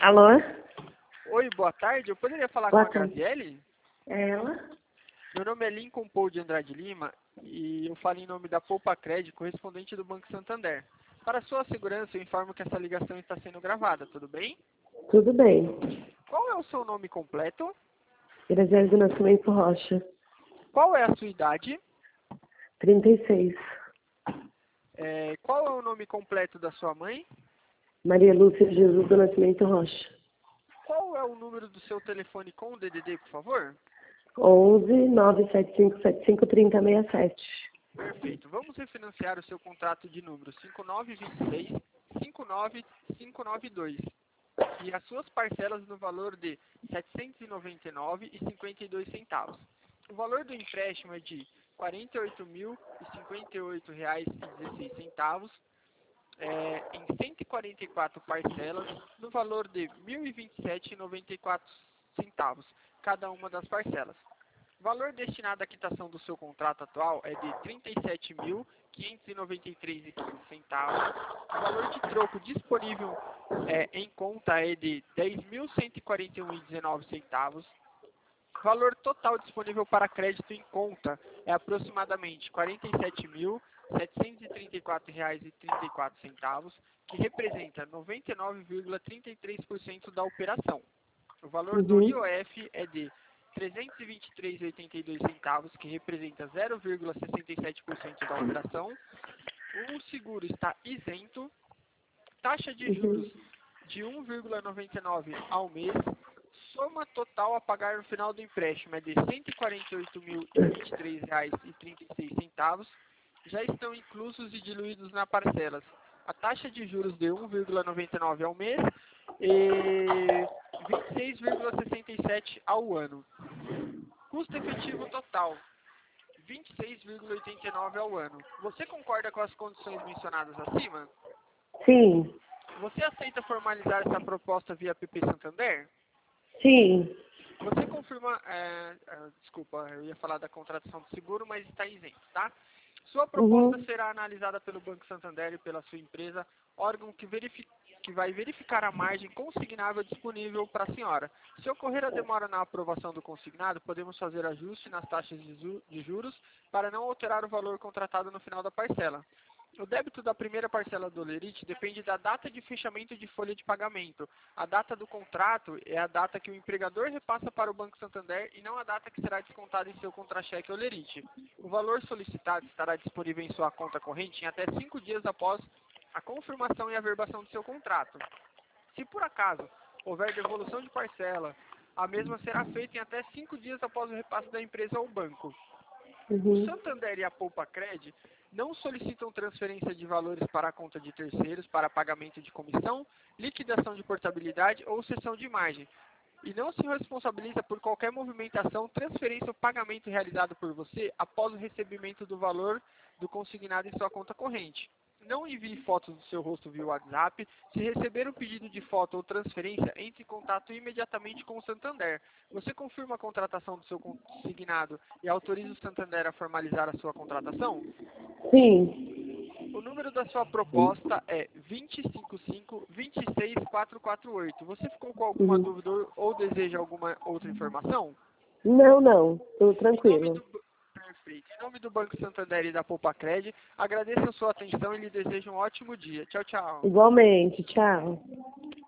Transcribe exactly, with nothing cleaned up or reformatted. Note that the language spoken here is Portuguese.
Alô? Oi, boa tarde. Eu poderia falar Boa com a tarde. Graziele? É ela? Meu nome é Lincoln Paul de Andrade Lima e eu falo em nome da Poupa Cred, correspondente do Banco Santander. Para sua segurança, eu informo que essa ligação está sendo gravada, tudo bem? Tudo bem. Qual é o seu nome completo? Graziele do Nascimento Rocha. Qual é a sua idade? trinta e seis. É, qual é o nome completo da sua mãe? Maria Lúcia Jesus do Nascimento Rocha. Qual é o número do seu telefone com o D D D, por favor? onze, nove sete cinco sete cinco, trinta e seis sete. Perfeito. Vamos refinanciar o seu contrato de número cinco nove dois seis, cinco nove cinco nove dois e as suas parcelas no valor de setecentos e noventa e nove reais e cinquenta e dois centavos. O valor do empréstimo é de quarenta e oito mil e cinquenta e oito reais e dezesseis centavos, é, em cento e quarenta e quatro parcelas no valor de mil e vinte e sete reais e noventa e quatro centavos, cada uma das parcelas. O valor destinado à quitação do seu contrato atual é de trinta e sete mil, quinhentos e noventa e três reais e quinze centavos. O valor de troco disponível é, em conta é de dez mil cento e quarenta e um reais e dezenove centavos. O valor total disponível para crédito em conta é aproximadamente quarenta e sete mil, setecentos e trinta e quatro reais e trinta e quatro centavos, que representa noventa e nove vírgula trinta e três por cento da operação. O valor do I Uhum. O F é de trezentos e vinte e três reais e oitenta e dois centavos, que representa zero vírgula sessenta e sete por cento da operação. O seguro está isento. Taxa de Uhum. juros de um vírgula noventa e nove ao mês. Soma total a pagar no final do empréstimo é de cento e quarenta e oito mil e vinte e três reais e trinta e seis centavos. Já estão inclusos e diluídos nas parcelas a taxa de juros de um vírgula noventa e nove ao mês e vinte e seis vírgula sessenta e sete ao ano. Custo efetivo total, vinte e seis vírgula oitenta e nove ao ano. Você concorda com as condições mencionadas acima? Sim. Você aceita formalizar essa proposta via P P Santander? Sim. Você confirma, é, é, desculpa, eu ia falar da contratação do seguro, mas está isento, tá? Sua proposta Uhum. será analisada pelo Banco Santander e pela sua empresa, órgão que, verifi que vai verificar a margem consignável disponível para a senhora. Se ocorrer a demora na aprovação do consignado, podemos fazer ajuste nas taxas de, ju de juros para não alterar o valor contratado no final da parcela. O débito da primeira parcela do Lerite depende da data de fechamento de folha de pagamento. A data do contrato é a data que o empregador repassa para o Banco Santander e não a data que será descontada em seu contra-cheque ou Lerite. O valor solicitado estará disponível em sua conta corrente em até cinco dias após a confirmação e averbação do seu contrato. Se por acaso houver devolução de parcela, a mesma será feita em até cinco dias após o repasse da empresa ao banco. O Uhum. Santander e a Poupa Cred não solicitam transferência de valores para a conta de terceiros para pagamento de comissão, liquidação de portabilidade ou cessão de margem, e não se responsabiliza por qualquer movimentação, transferência ou pagamento realizado por você após o recebimento do valor do consignado em sua conta corrente. Não envie fotos do seu rosto via WhatsApp. Se receber um pedido de foto ou transferência, entre em contato imediatamente com o Santander. Você confirma a contratação do seu consignado e autoriza o Santander a formalizar a sua contratação? Sim. O número da sua proposta é dois cinco cinco, dois seis quatro quatro oito. Você ficou com alguma Uhum. dúvida ou deseja alguma outra informação? Não, não. Tudo Em nome tranquilo. do, perfeito. Em nome do Banco Santander e da Poupa Cred, agradeço a sua atenção e lhe desejo um ótimo dia. Tchau, tchau. Igualmente. Tchau.